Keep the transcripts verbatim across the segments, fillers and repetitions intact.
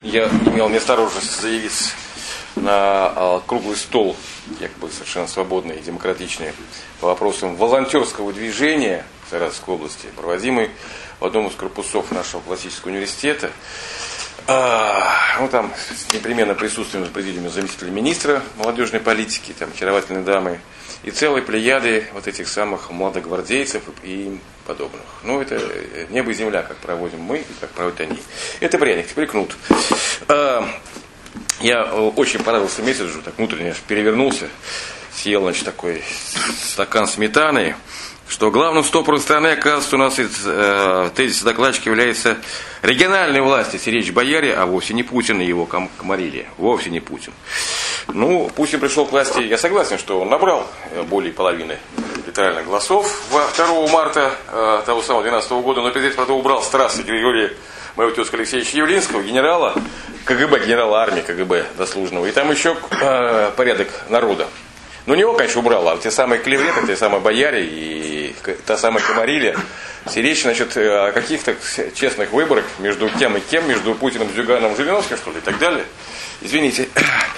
я имел неосторожность заявиться на а, круглый стол, якобы совершенно свободный и демократичный, по вопросам волонтерского движения в Саратовской области, проводимый в одном из корпусов нашего классического университета. А, ну, там непременно присутствуем в президиуме заместителя министра молодежной политики, там очаровательные дамы, и целой плеяды вот этих самых молодогвардейцев и им подобных. Ну, это небо и земля, как проводим мы и как проводят они. Это пряник, теперь кнут. А, я очень понравился месседжу, так внутренне аж перевернулся, съел, значит, такой стакан сметаны, что главным стопором страны, оказывается, у нас из э, тезиса докладчика является региональной власти стеречь бояре, а вовсе не Путин и его ком- комарилья. Вовсе не Путин. Ну, Путин пришел к власти, я согласен, что он набрал более половины электоральных голосов второго марта э, того самого двенадцатого года, но перед этим, правда, убрал с трассы Григория моего тезка Алексеевича Явлинского, генерала КГБ, генерала армии КГБ заслуженного, и там еще э, порядок народа. Ну, не его, конечно, убрал, а те самые клевреты, те самые бояре и та самая комарилья. Все речь, значит, о каких-то честных выборах между кем и кем, между Путиным, Зюгановым, Жириновским, что ли, и так далее. Извините.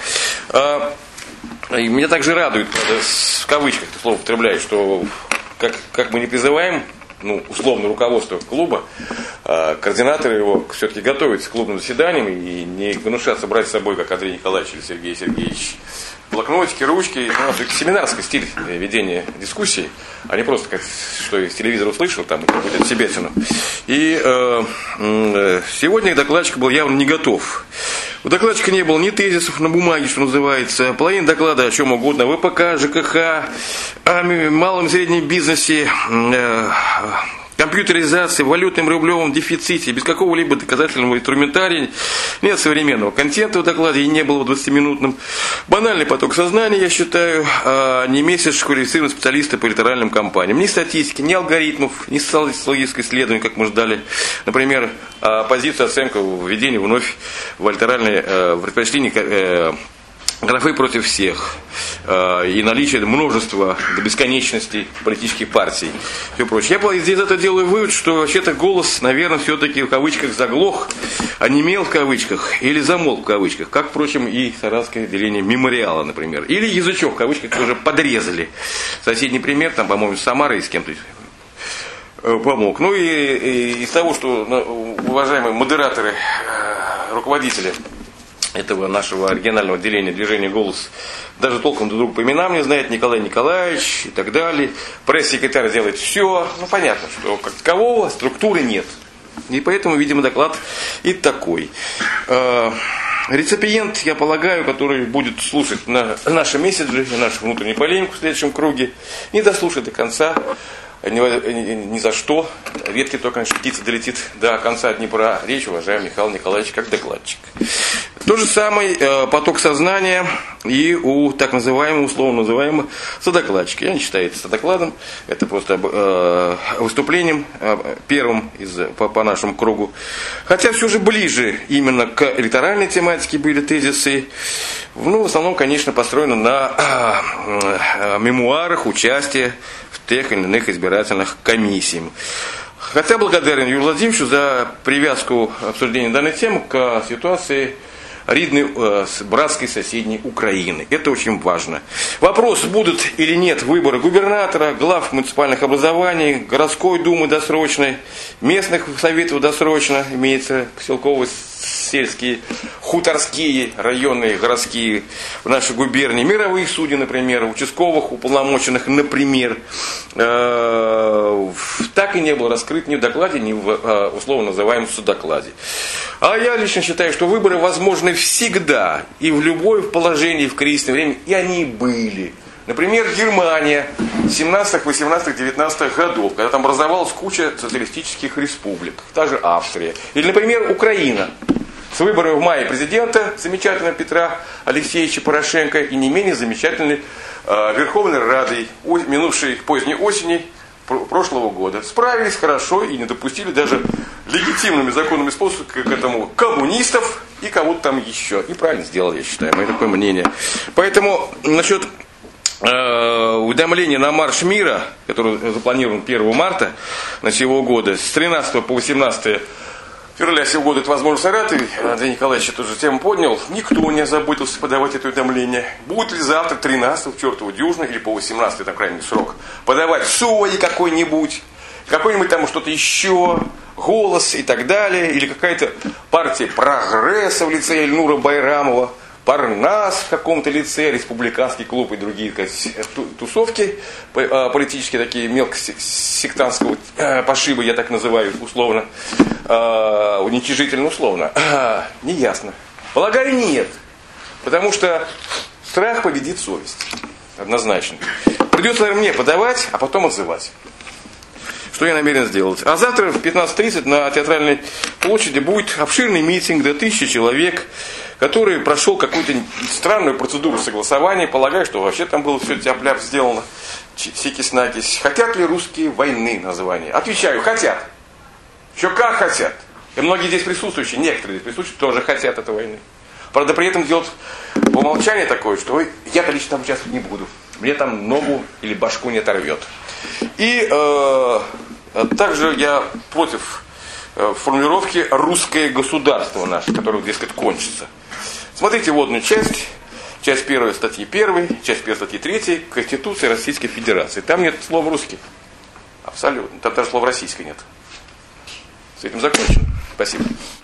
И меня также радует, правда, в кавычках это слово употребляю, что как, как мы не призываем, ну, условно, руководство клуба, координаторы его все-таки готовятся к клубным заседаниям и не гнушатся брать с собой, как Андрей Николаевич или Сергей Сергеевич, блокнотики, ручки. Ну, все-таки семинарский стиль ведения дискуссий, а не просто, как, что из телевизора услышал, там, какую-то себятину. И э, э, сегодня докладчик был явно не готов. У докладчика не было ни тезисов на бумаге, что называется, половина доклада о чем угодно, ВПК, ЖКХ, о малом и среднем бизнесе, э, компьютеризации, валютном рублевом дефиците, без какого-либо доказательного инструментария, нет современного контента в докладе и не было в двадцатиминутном. Банальный поток сознания, я считаю, а не месяц квалифицированного специалиста по электоральным кампаниям. Ни статистики, ни алгоритмов, ни социологического исследования, как мы ждали. Например, позицию, оценку введения вновь в электоральные в предпочтения графы против всех э, и наличие множества до бесконечности политических партий, все прочее. Я из этого делаю вывод, что вообще-то голос, наверное, все-таки в кавычках заглох, онемел в кавычках или замолк в кавычках, как, впрочем, и саратовское отделение мемориала, например. Или язычок в кавычках тоже подрезали. Соседний пример, там, по-моему, с Самарой с кем-то помог. Ну и, и из того, что уважаемые модераторы, руководители этого нашего регионального отделения движения «Голос» даже толком друг друга по именам не знает, Николай Николаевич и так далее. Пресс-секретарь делает все. Ну, понятно, что как такового структуры нет. И поэтому, видимо, доклад и такой. Реципиент, я полагаю, который будет слушать на наши месседжи, нашу внутреннюю полемику в следующем круге, не дослушает до конца. Ни, ни, ни за что. Редкий только, конечно, птица долетит до конца Днепра. Речь, уважаемый Михаил Николаевич, как докладчик. То же самое э, поток сознания и у так называемого, условно называемого содокладчика. Я не считаю это содокладом, это просто э, выступлением э, первым из, по, по нашему кругу. Хотя все же ближе именно к электоральной тематике были тезисы. Ну, в основном, конечно, построено на э, э, мемуарах участия в тех или иных избирательных комиссиях. Хотя благодарен Юрию Владимировичу за привязку обсуждения данной темы к ситуации ридной, э, братской соседней Украины. Это очень важно. Вопрос, будут или нет выборы губернатора, глав муниципальных образований, городской думы досрочной, местных советов досрочно, имеется поселковые, сельские, хуторские, районные, городские в нашей губернии, мировые судьи, например, участковых, уполномоченных, например, э, так и не был раскрыт ни в докладе, ни в э, условно называемом судокладе. А я лично считаю, что выборы возможны всегда и в любое положение, в кризисное время, и они были. Например, Германия семнадцатых, восемнадцатых, девятнадцатых годов, когда там образовалась куча социалистических республик, та же Австрия. Или, например, Украина с выборами в мае президента замечательного Петра Алексеевича Порошенко и не менее замечательной э, Верховной Радой минувшей поздней осени прошлого года. Справились хорошо и не допустили даже легитимными законными способами к этому коммунистов и кого-то там еще. И правильно сделали, я считаю, мое такое мнение. Поэтому насчет уведомление на марш мира, который запланирован первого марта на сего года, с тринадцатого по восемнадцатое В феврале сего года это возможно в Саратове. Андрей Николаевич эту же тему поднял. Никто не озаботился подавать это уведомление. Будет ли завтра, тринадцатого, в чертову дюжину, или по восемнадцатому, там крайний срок, подавать СОИ какой-нибудь, какой-нибудь там что-то еще, «Голос» и так далее, или какая-то партия «Прогресса» в лице Эльнура Байрамова, «Парнас» в каком-то лице, республиканский клуб и другие, так сказать, тусовки политические, такие мелкосектантского пошиба, я так называю условно, уничижительно условно. Неясно. Полагаю, нет. Потому что страх победит совесть. Однозначно. Придется, наверное, мне подавать, а потом отзывать. Что я намерен сделать. А завтра в пятнадцать тридцать на Театральной площади будет обширный митинг до тысячи человек, который прошел какую-то странную процедуру согласования. Полагаю, что вообще там было все тяп-ляп сделано. Сикись-накись. Хотят ли русские войны название? Отвечаю, хотят. Еще как хотят. И многие здесь присутствующие, некоторые здесь присутствующие, тоже хотят этой войны. Правда, при этом делают по умолчанию такое, что я-то лично там участвовать не буду. Мне там ногу или башку не оторвет. И э, также я против э, формулировки «русское государство» наше, которое, дескать, кончится. Смотрите вводную часть, часть первой статьи первой, часть первой статьи третьей Конституции Российской Федерации. Там нет слова «русский». Абсолютно. Там даже слова «российской» нет. С этим закончим. Спасибо.